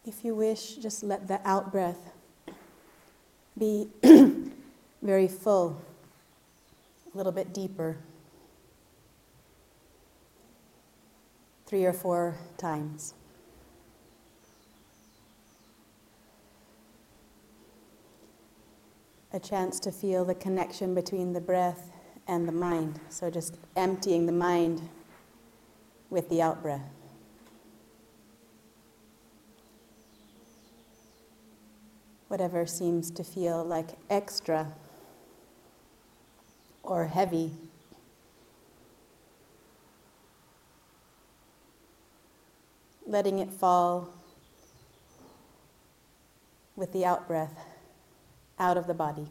If you wish, just let the out-breath be very full, a little bit deeper, 3 or 4 times. A chance to feel the connection between the breath and the mind. So just emptying the mind with the out-breath. Whatever seems to feel like extra or heavy, letting it fall with the out-breath out of the body.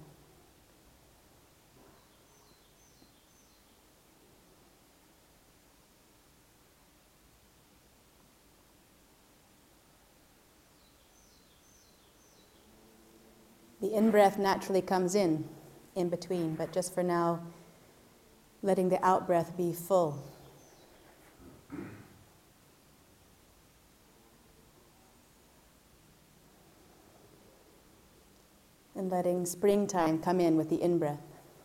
The in-breath naturally comes in between, but just for now, letting the out-breath be full. And letting springtime come in with the in-breath.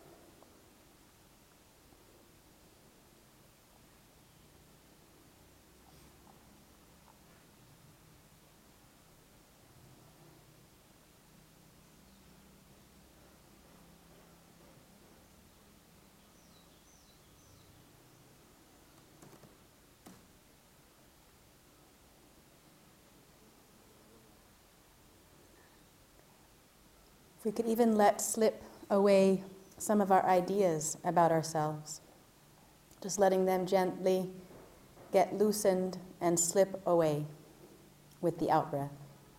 If we could even let slip away some of our ideas about ourselves, just letting them gently get loosened and slip away with the out-breath.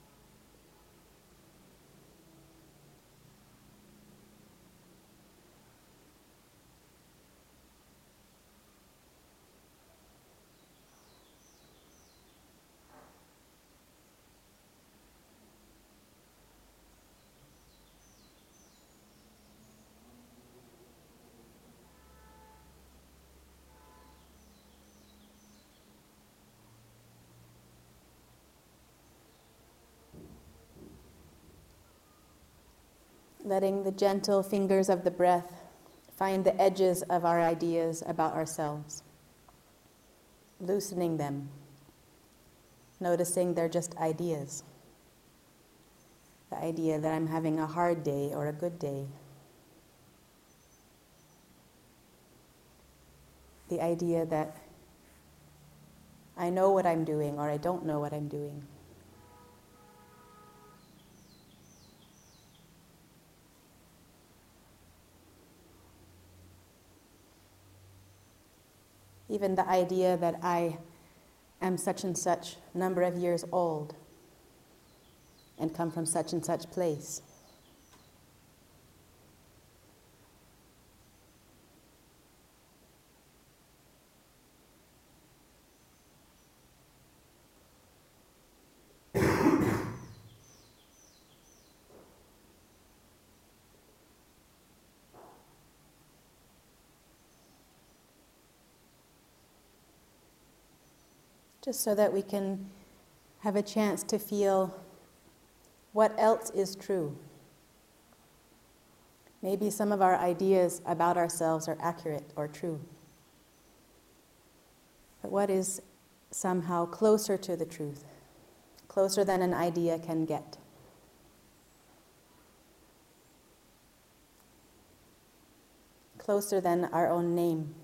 Letting the gentle fingers of the breath find the edges of our ideas about ourselves, loosening them, noticing they're just ideas. The idea that I'm having a hard day or a good day. The idea that I know what I'm doing or I don't know what I'm doing. Even the idea that I am such and such number of years old and come from such and such place. Just so that we can have a chance to feel what else is true. Maybe some of our ideas about ourselves are accurate or true. But what is somehow closer to the truth, closer than an idea can get? Closer than our own name.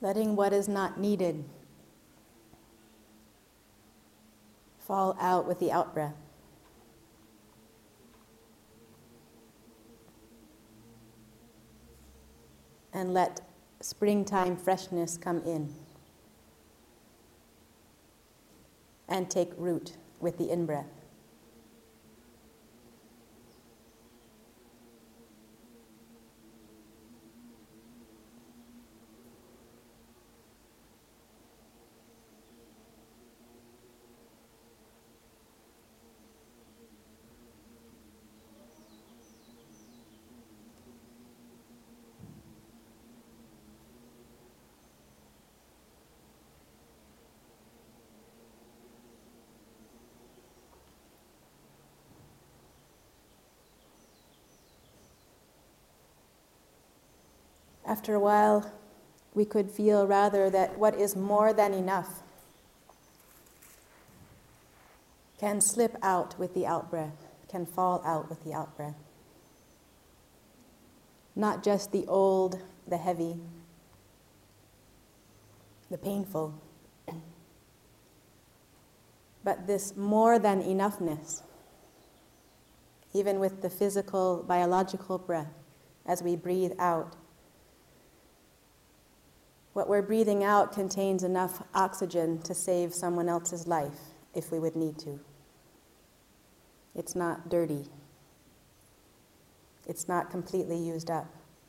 letting what is not needed fall out with the out-breath. And let springtime freshness come in and take root with the in-breath. After a while, we could feel rather that what is more than enough can slip out with the out-breath, can fall out with the out-breath. Not just the old, the heavy, the painful, but this more than enoughness, even with the physical, biological breath, as we breathe out. What we're breathing out contains enough oxygen to save someone else's life if we would need to. It's not dirty. It's not completely used up.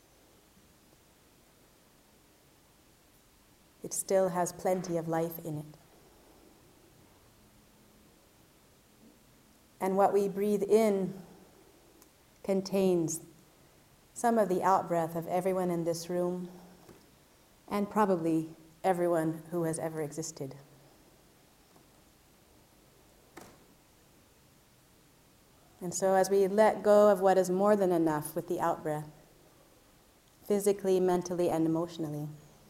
It still has plenty of life in it. And what we breathe in contains some of the out-breath of everyone in this room, and probably everyone who has ever existed. And so as we let go of what is more than enough with the out-breath, physically, mentally, and emotionally,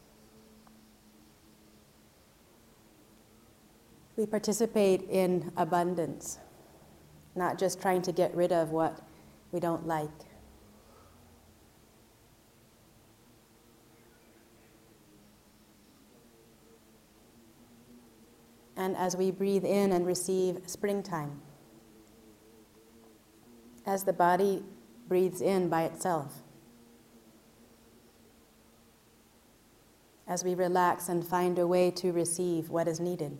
we participate in abundance, not just trying to get rid of what we don't like. And as we breathe in and receive springtime, as the body breathes in by itself, as we relax and find a way to receive what is needed,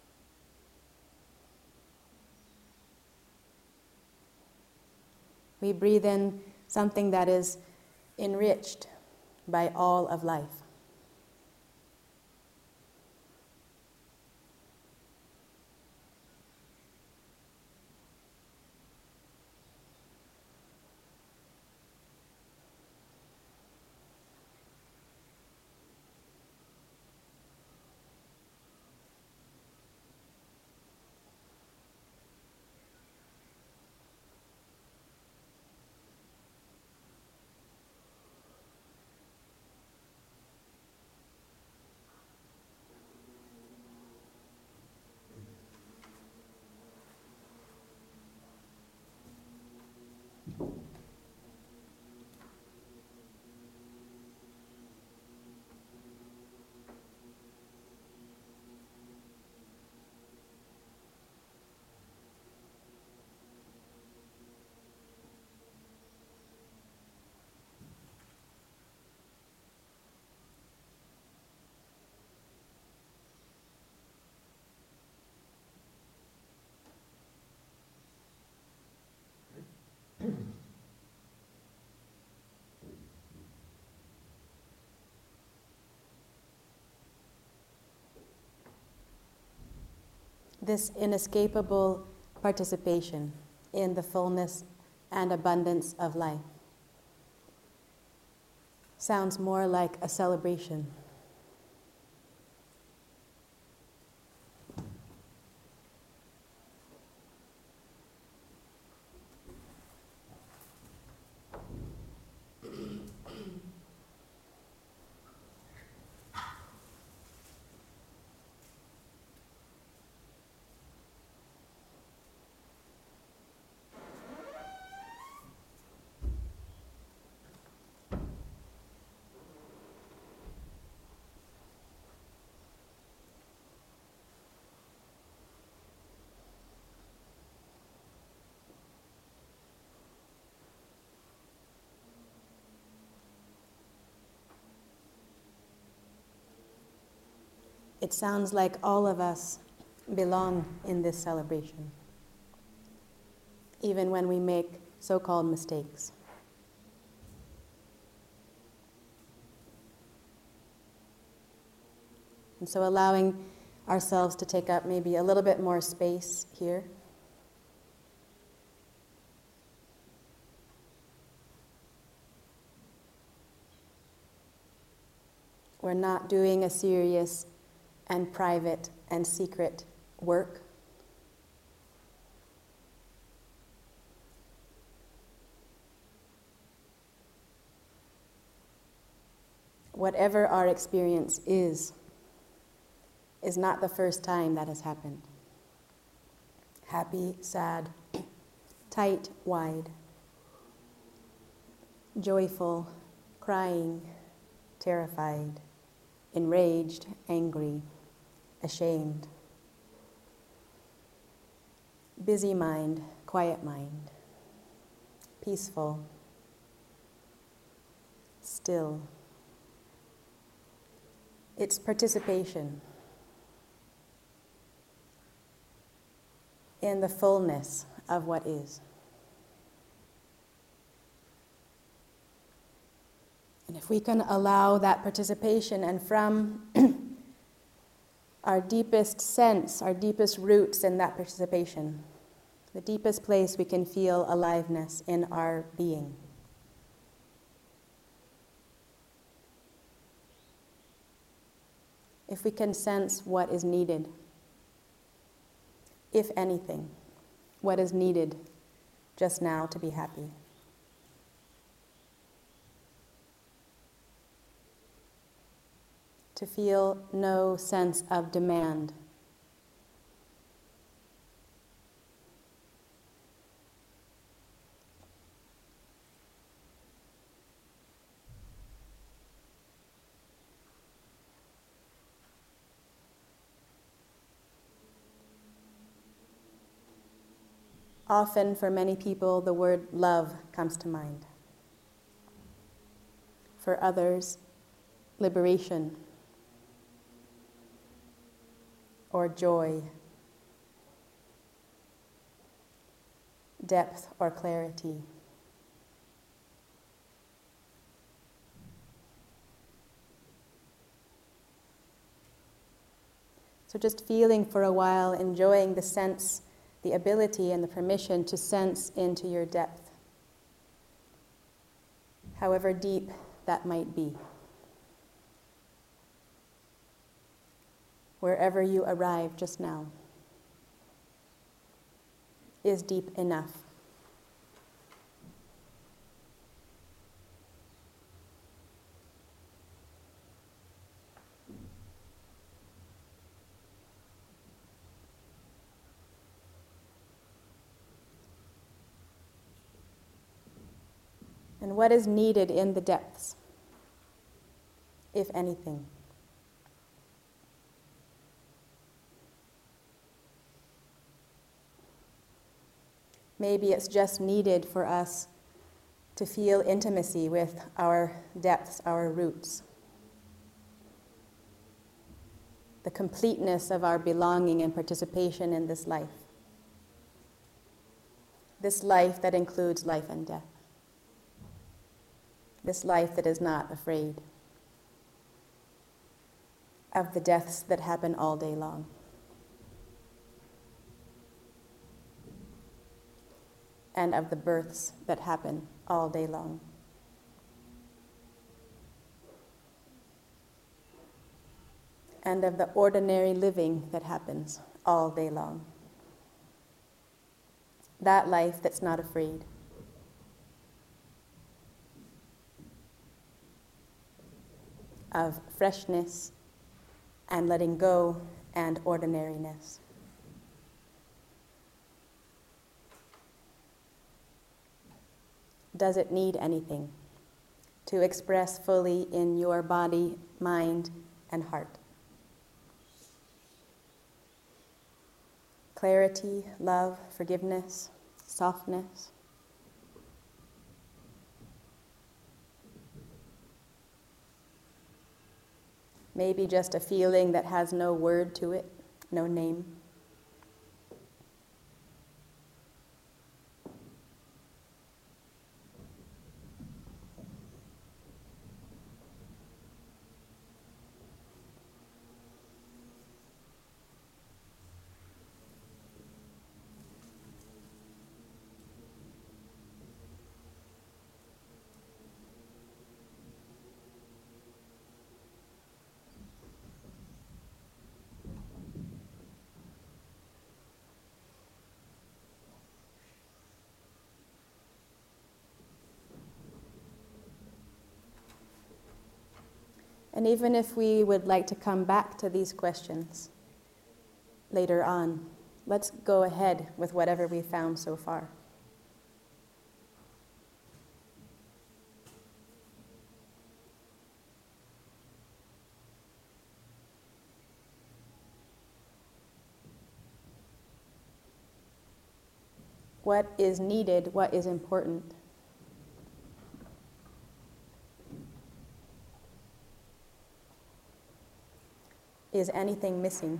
we breathe in something that is enriched by all of life. This inescapable participation in the fullness and abundance of life sounds more like a celebration. it sounds like all of us belong in this celebration, even when we make so-called mistakes. And so allowing ourselves to take up maybe a little bit more space here. We're not doing a serious and private and secret work. Whatever our experience is not the first time that has happened. Happy, sad, tight, wide, joyful, crying, terrified, enraged, angry, ashamed, busy mind, quiet mind, peaceful, still. It's participation in the fullness of what is. And if we can allow that participation, and from our deepest sense, our deepest roots in that participation, the deepest place we can feel aliveness in our being. If we can sense what is needed, if anything, what is needed just now to be happy. To feel no sense of demand. Often, for many people, the word love comes to mind. For others, liberation or joy, depth or clarity. So just feeling for a while, enjoying the sense, the ability and the permission to sense into your depth, however deep that might be. Wherever you arrive just now is deep enough. And what is needed in the depths, if anything? Maybe it's just needed for us to feel intimacy with our depths, our roots. The completeness of our belonging and participation in this life. This life that includes life and death. This life that is not afraid of the deaths that happen all day long. And of the births that happen all day long. And of the ordinary living that happens all day long. That life that's not afraid. Of freshness and letting go and ordinariness. Does it need anything to express fully in your body, mind, and heart? Clarity, love, forgiveness, softness. Maybe just a feeling that has no word to it, no name. And even if we would like to come back to these questions later on, let's go ahead with whatever we found so far. What is needed? What is important? Is anything missing?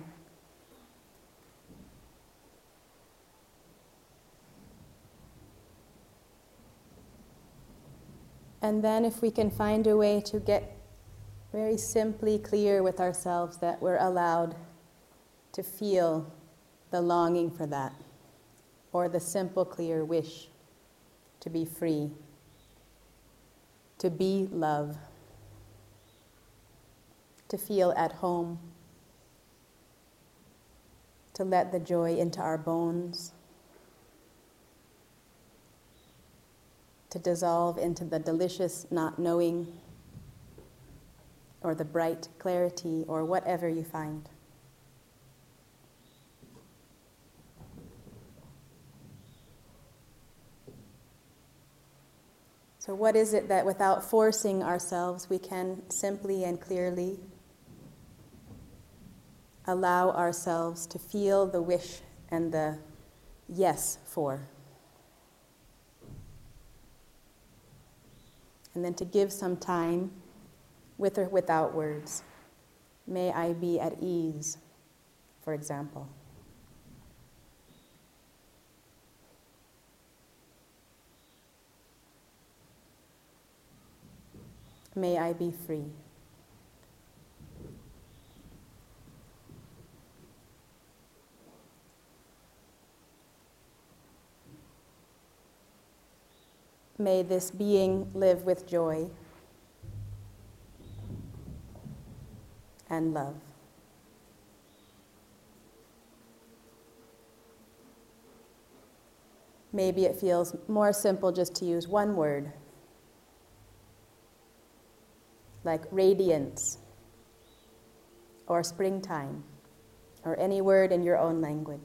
And then if we can find a way to get very simply clear with ourselves that we're allowed to feel the longing for that, or the simple, clear wish to be free, to be love, to feel at home, to let the joy into our bones, to dissolve into the delicious not knowing, or the bright clarity, or whatever you find. So what is it that without forcing ourselves we can simply and clearly allow ourselves to feel the wish and the yes for? And then to give some time, with or without words. May I be at ease, for example. May I be free. May this being live with joy and love. Maybe it feels more simple just to use one word, like radiance, or springtime, or any word in your own language.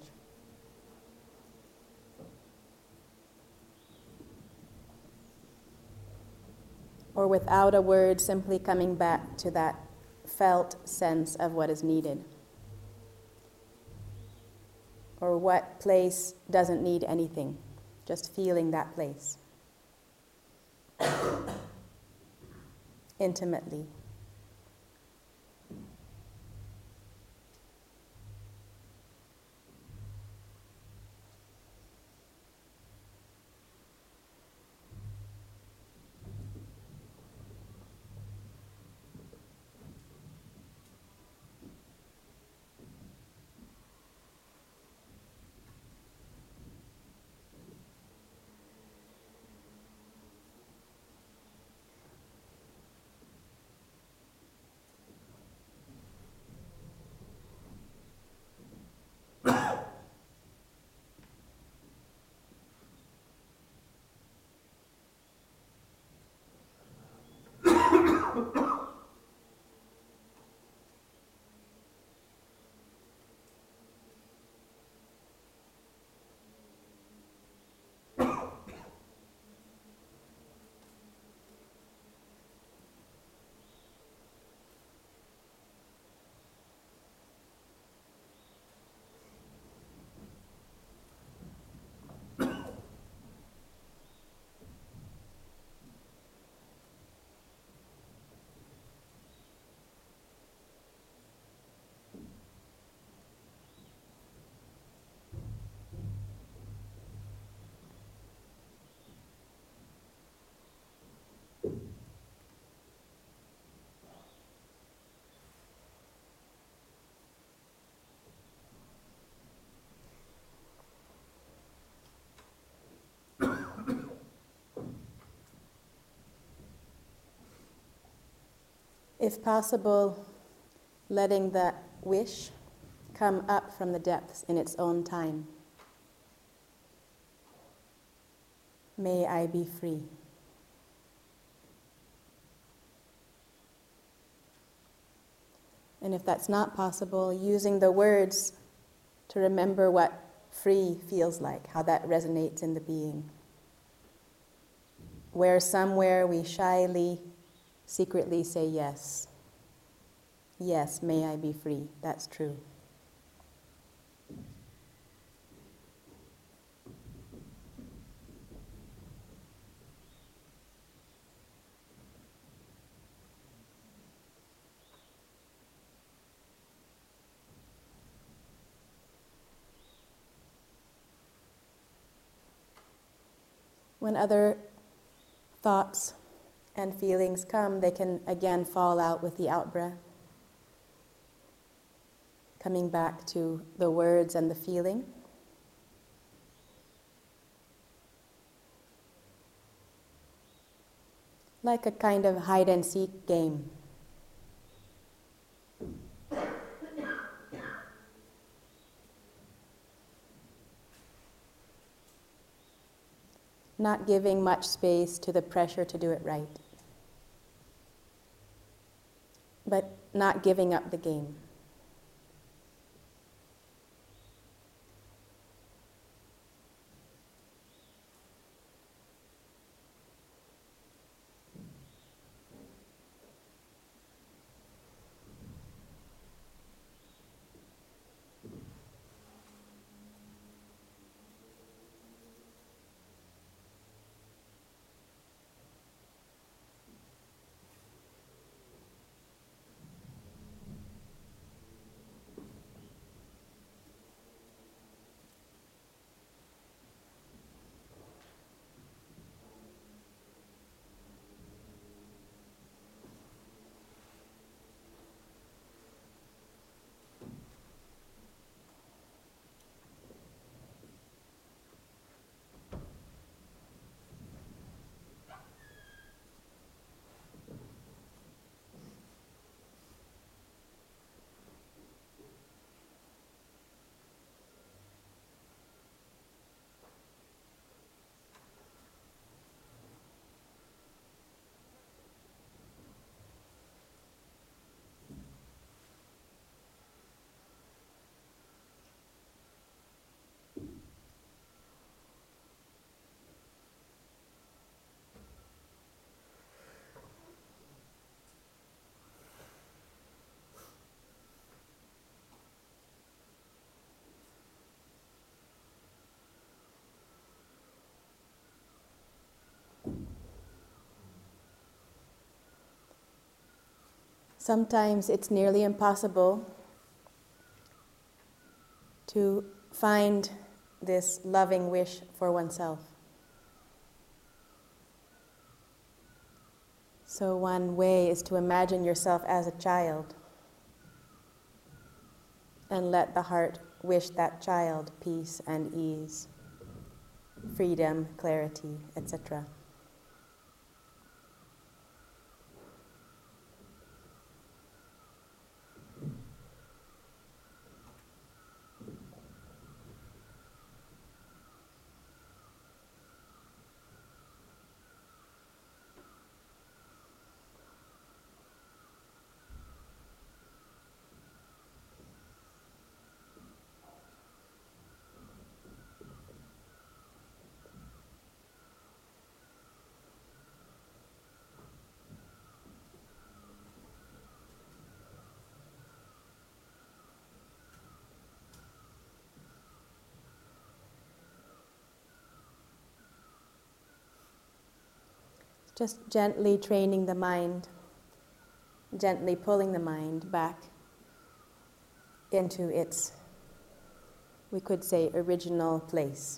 Or without a word, simply coming back to that felt sense of what is needed. Or what place doesn't need anything, just feeling that place. Intimately. If possible, letting that wish come up from the depths in its own time. May I be free. And if that's not possible, using the words to remember what free feels like, how that resonates in the being. Where somewhere we shyly, secretly say yes. Yes, may I be free. That's true. When other thoughts and feelings come, they can again fall out with the out-breath. Coming back to the words and the feeling. Like a kind of hide-and-seek game. Not giving much space to the pressure to do it right. But not giving up the game. Sometimes it's nearly impossible to find this loving wish for oneself. So one way is to imagine yourself as a child and let the heart wish that child peace and ease, freedom, clarity, etc. Just gently training the mind, gently pulling the mind back into its, we could say, original place,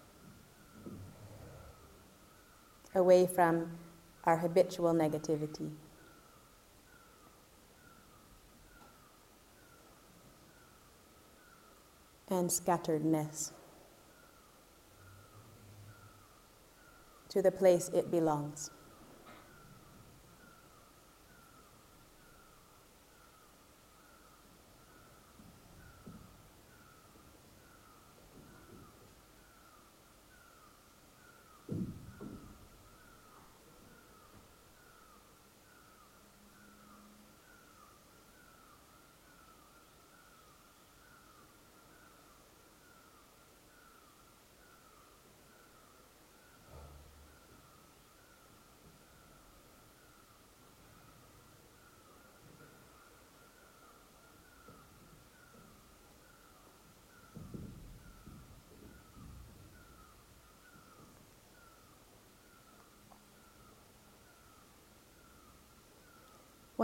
away from our habitual negativity. And scatteredness to the place it belongs.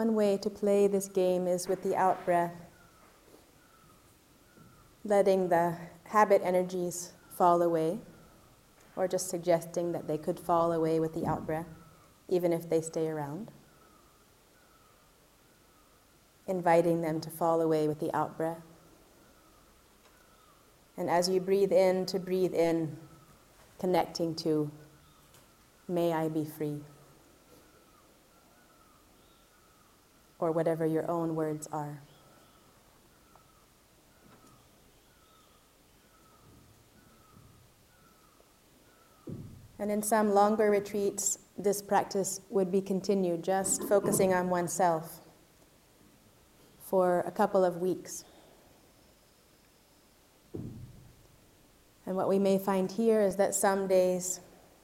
One way to play this game is with the out-breath, letting the habit energies fall away, or just suggesting that they could fall away with the out-breath, even if they stay around. Inviting them to fall away with the out-breath. And as you breathe in, to breathe in, connecting to, may I be free. Or whatever your own words are. And in some longer retreats, this practice would be continued, just focusing on oneself for a couple of weeks. And what we may find here is that some days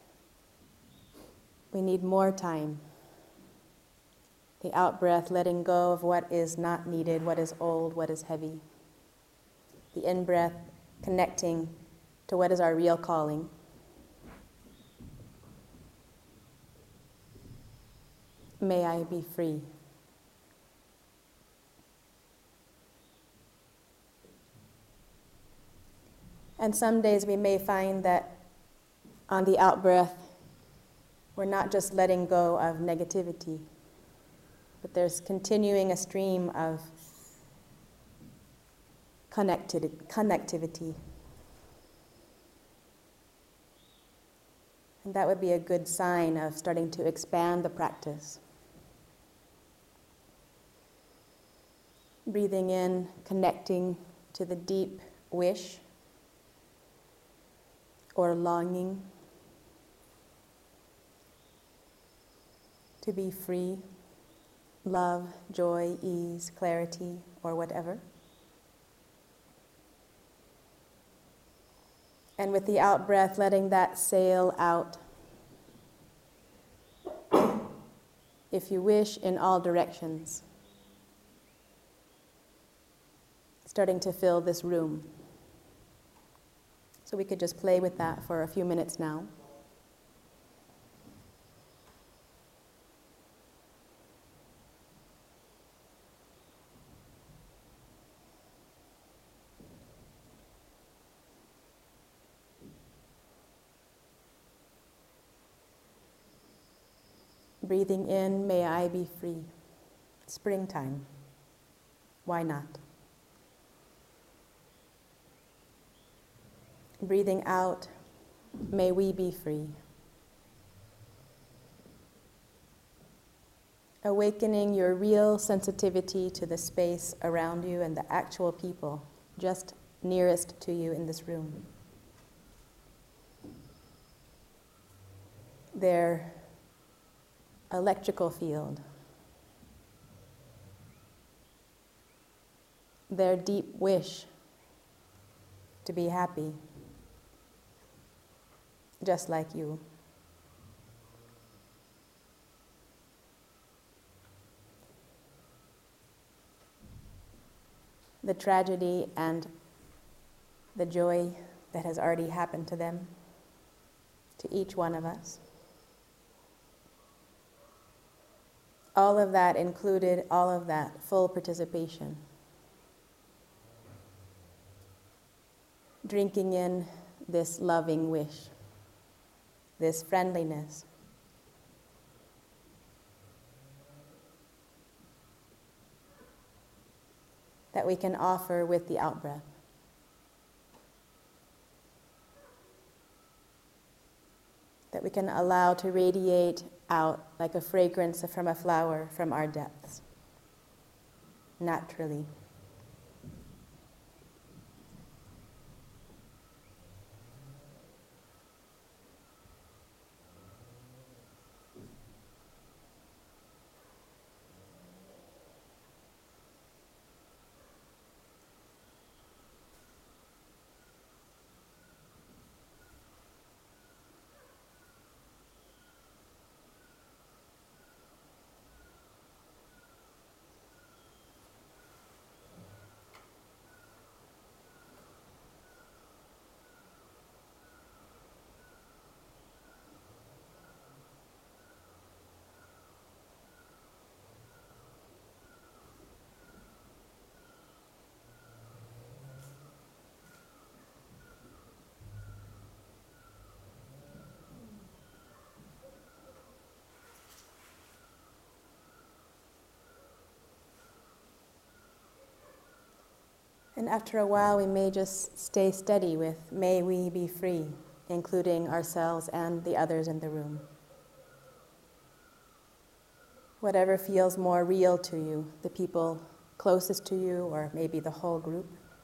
we need more time. The out-breath, letting go of what is not needed, what is old, what is heavy. The in-breath, connecting to what is our real calling. May I be free. And some days we may find that on the out-breath, we're not just letting go of negativity, but there's continuing a stream of connectivity. And that would be a good sign of starting to expand the practice. Breathing in, connecting to the deep wish or longing to be free, love, joy, ease, clarity, or whatever. And with the out-breath, letting that sail out, if you wish, in all directions, starting to fill this room. So we could just play with that for a few minutes now. Breathing in, may I be free. Springtime. Why not? Breathing out, may we be free. Awakening your real sensitivity to the space around you and the actual people just nearest to you in this room. Their electrical field, their deep wish to be happy, just like you. The tragedy and the joy that has already happened to them, to each one of us. All of that included, all of that, full participation. Drinking in this loving wish, this friendliness. That we can offer with the out-breath. That we can allow to radiate out like a fragrance from a flower from our depths, naturally. And after a while, we may just stay steady with, may we be free, including ourselves and the others in the room. Whatever feels more real to you, the people closest to you, or maybe the whole group.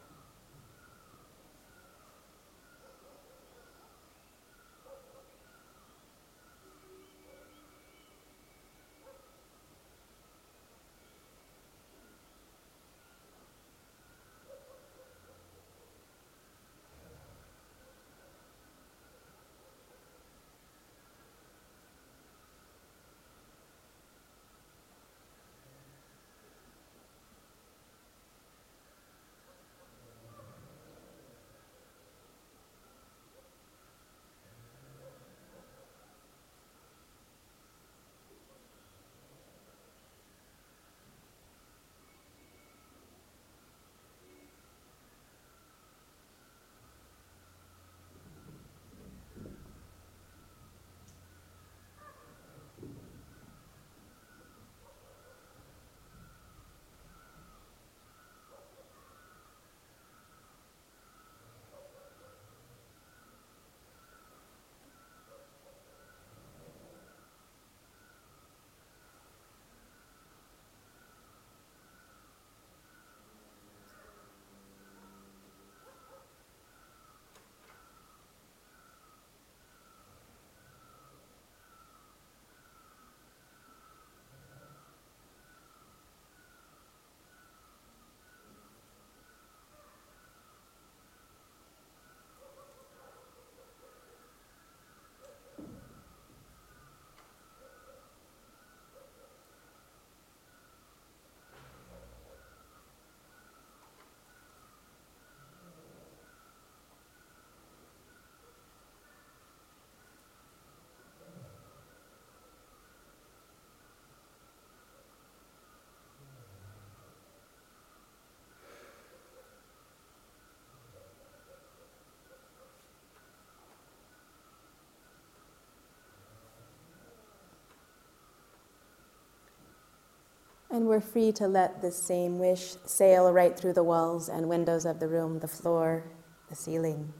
And we're free to let this same wish sail right through the walls and windows of the room, the floor, the ceiling,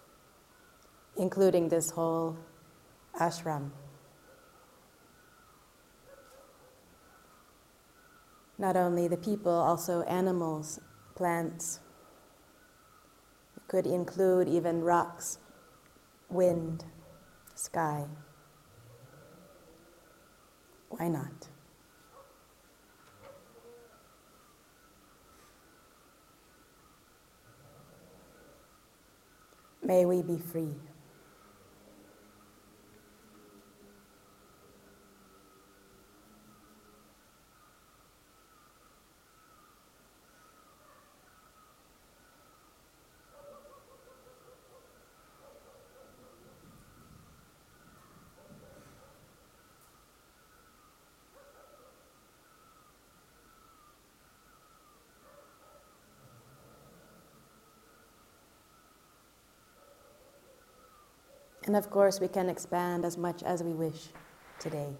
including this whole ashram. Not only the people, also animals, plants. It could include even rocks, wind, sky. Why not? May we be free. And of course, we can expand as much as we wish today.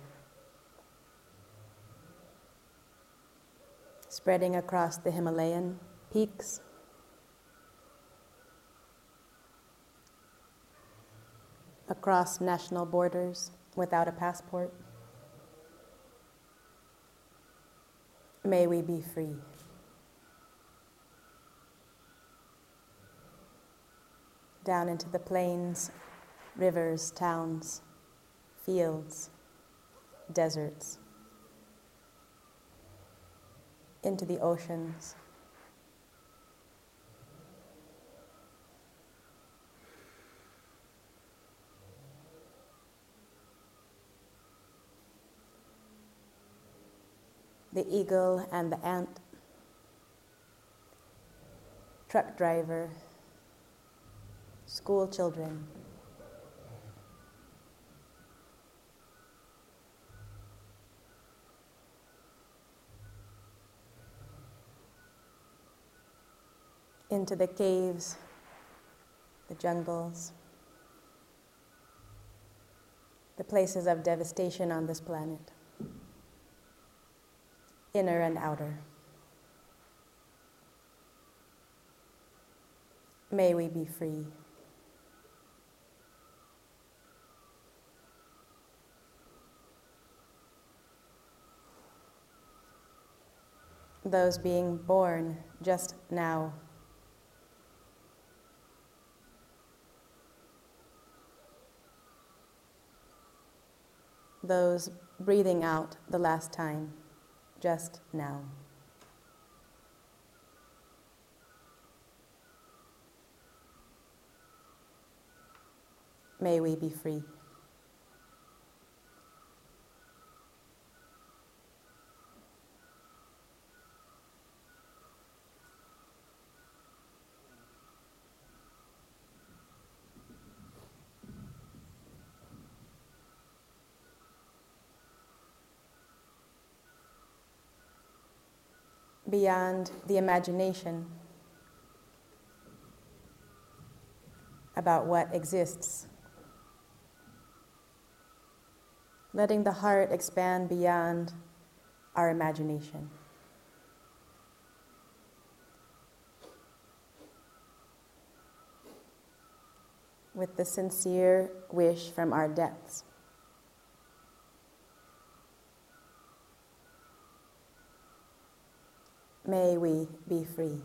Spreading across the Himalayan peaks, across national borders without a passport. May we be free. Down into the plains, rivers, towns, fields, deserts, into the oceans. The eagle and the ant, truck driver, school children, into the caves, the jungles, the places of devastation on this planet, inner and outer. May we be free. Those being born just now, those breathing out the last time, just now. May we be free. Beyond the imagination about what exists. Letting the heart expand beyond our imagination. With the sincere wish from our depths. May we be free.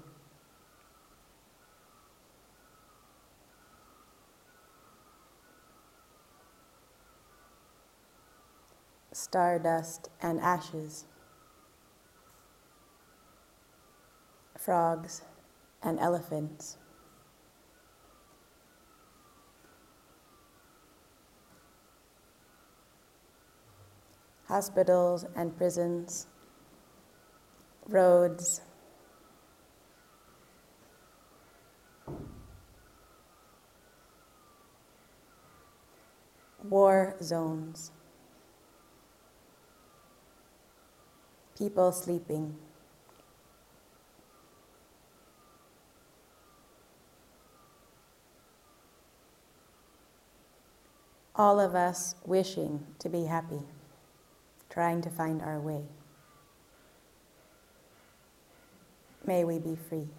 Stardust and ashes, frogs and elephants, hospitals and prisons, roads, war zones, people sleeping, all of us wishing to be happy, trying to find our way. May we be free.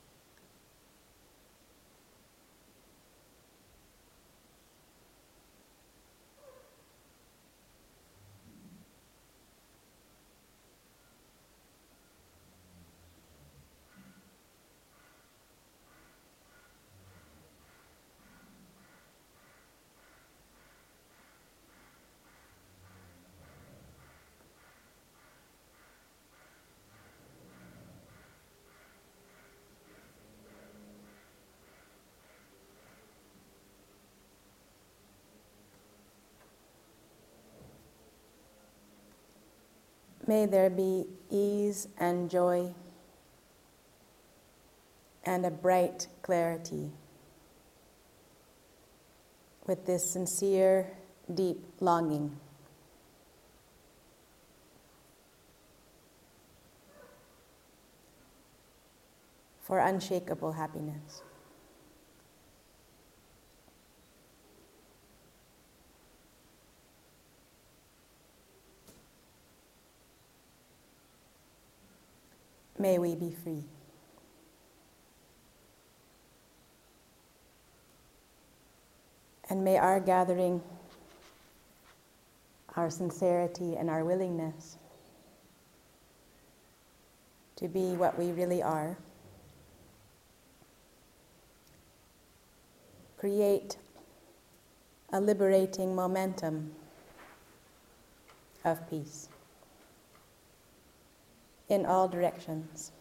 May there be ease and joy and a bright clarity with this sincere, deep longing. For unshakable happiness. May we be free. And may our gathering, our sincerity and our willingness to be what we really are, create a liberating momentum of peace in all directions.